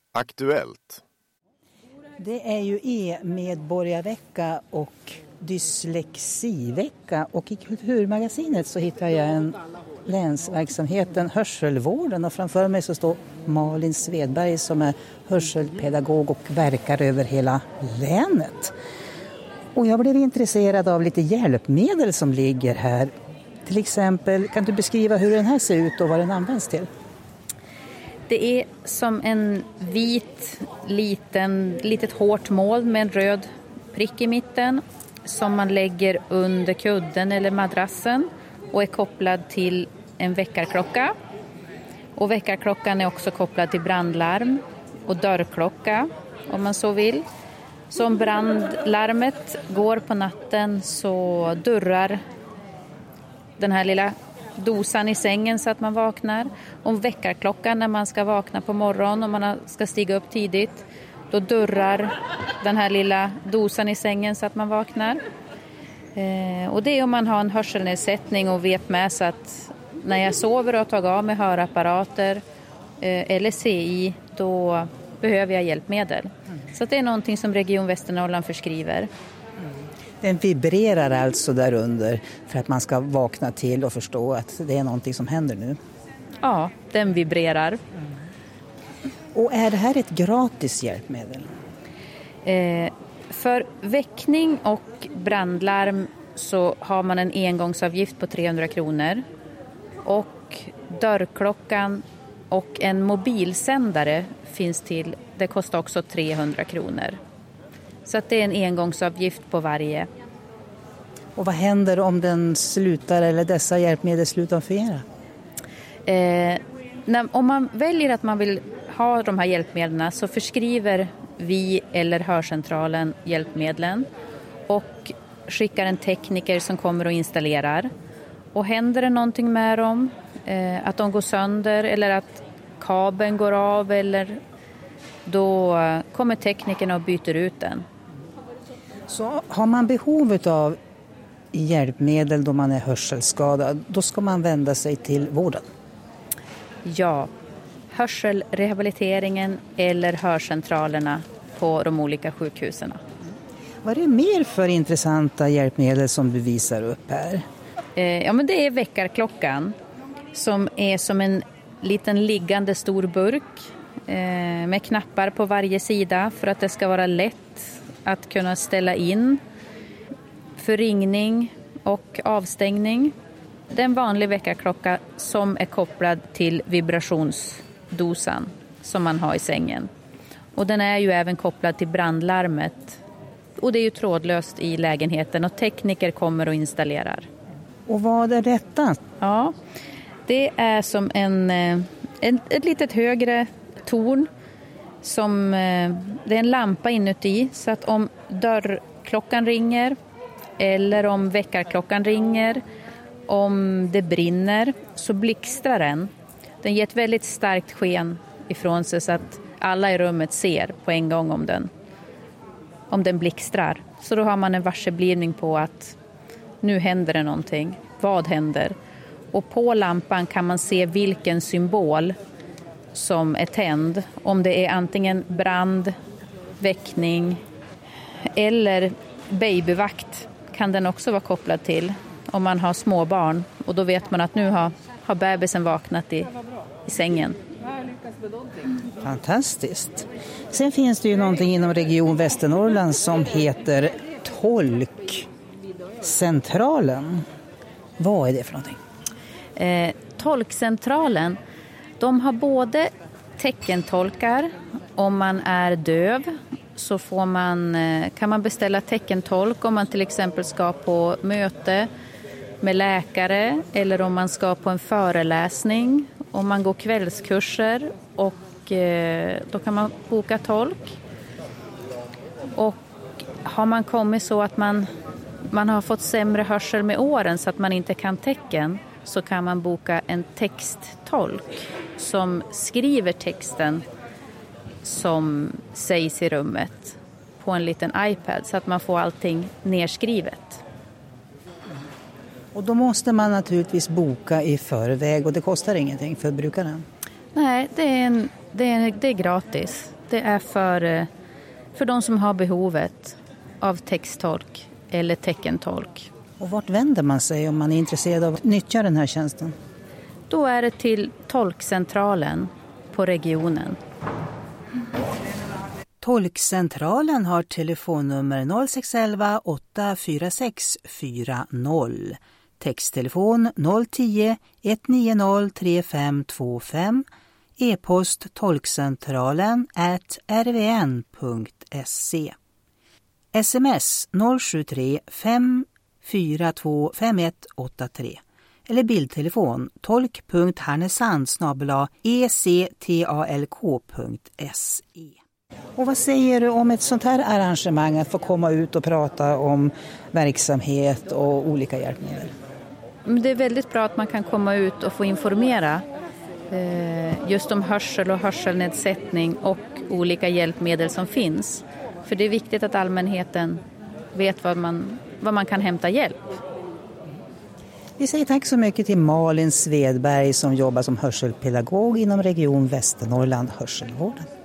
Aktuellt. Det är ju e-medborgarvecka och dyslexivecka, och i Kulturmagasinet så hittar jag en länsverksamheten Hörselvården, och framför mig så står Malin Svedberg som är hörselpedagog och verkar över hela länet. Och jag blev intresserad av lite hjälpmedel som ligger här. Till exempel, kan du beskriva hur den här ser ut och vad den används till? Det är som en vit, litet hårt moln med en röd prick i mitten som man lägger under kudden eller madrassen och är kopplad till en väckarklocka. Och väckarklockan är också kopplad till brandlarm och dörrklocka om man så vill. Så om brandlarmet går på natten så durrar den här lilla dosan i sängen så att man vaknar. Om väckarklockan när man ska vakna på morgonen och man ska stiga upp tidigt, då durrar den här lilla dosan i sängen så att man vaknar. Och det är om man har en hörselnedsättning och vet med sig att när jag sover och tar av med hörapparater eller CI, då behöver jag hjälpmedel. Så det är någonting som Region Västernorrland förskriver. Den vibrerar alltså där under för att man ska vakna till och förstå att det är någonting som händer nu. Ja, den vibrerar. Och är det här ett gratis hjälpmedel? För väckning och brandlarm så har man en engångsavgift på 300 kronor. Och dörrklockan och en mobilsändare finns till. Det kostar också 300 kronor. Så att det är en engångsavgift på varje. Och vad händer om den slutar eller dessa hjälpmedel slutar fungera? Om man väljer att man vill ha de här hjälpmedlen så förskriver vi eller hörcentralen hjälpmedlen och skickar en tekniker som kommer och installerar. Och händer det någonting med dem, att de går sönder eller att kabeln går av, eller då kommer teknikerna och byter ut den. Så har man behov av hjälpmedel då man är hörselskadad, då ska man vända sig till vården? Ja, hörselrehabiliteringen eller hörcentralerna på de olika sjukhusen. Vad är det mer för intressanta hjälpmedel som du visar upp här? Ja, men det är väckarklockan som är som en liten liggande stor burk med knappar på varje sida för att det ska vara lätt att kunna ställa in för ringning och avstängning. Det är en vanlig väckarklocka som är kopplad till vibrationsdosan som man har i sängen. Och den är ju även kopplad till brandlarmet. Och det är ju trådlöst i lägenheten och tekniker kommer och installerar. Och vad är detta? Ja, det är som ett litet högre torn som det är en lampa inuti, så att om dörrklockan ringer eller om väckarklockan ringer, om det brinner så blixtrar den. Den ger ett väldigt starkt sken ifrån sig så att alla i rummet ser på en gång om den blixtrar. Så då har man en varseblivning på att nu händer det någonting. Vad händer? Och på lampan kan man se vilken symbol som är tänd. Om det är antingen brand, väckning eller babyvakt kan den också vara kopplad till. Om man har små barn och då vet man att nu har bebisen vaknat i sängen. Fantastiskt. Sen finns det ju någonting inom Region Västernorrland som heter Tolkcentralen. Vad är det för någonting? Tolkcentralen, de har både teckentolkar. Om man är döv så kan man beställa teckentolk om man till exempel ska på möte med läkare eller om man ska på en föreläsning, om man går kvällskurser, och då kan man boka tolk. Och har man kommit så att man har fått sämre hörsel med åren så att man inte kan tecken, så kan man boka en texttolk som skriver texten som sägs i rummet på en liten iPad så att man får allting nerskrivet. Och då måste man naturligtvis boka i förväg och det kostar ingenting för brukaren? Nej, det är gratis. Det är för de som har behovet av texttolk eller teckentolk. Och vart vänder man sig om man är intresserad av att nyttja den här tjänsten? Då är det till tolkcentralen på regionen. Tolkcentralen har telefonnummer 0611 846 40. Texttelefon 010 190 3525. E-post tolkcentralen@rvn.se. SMS 073 542 5183. Eller bildtelefon tolk.härnösand@ectalk.se. Och vad säger du om ett sånt här arrangemang, att få komma ut och prata om verksamhet och olika hjälpmedel? Det är väldigt bra att man kan komma ut och få informera just om hörsel och hörselnedsättning och olika hjälpmedel som finns. För det är viktigt att allmänheten vet var man kan hämta hjälp. Vi säger tack så mycket till Malin Svedberg som jobbar som hörselpedagog inom Region Västernorrland Hörselvården.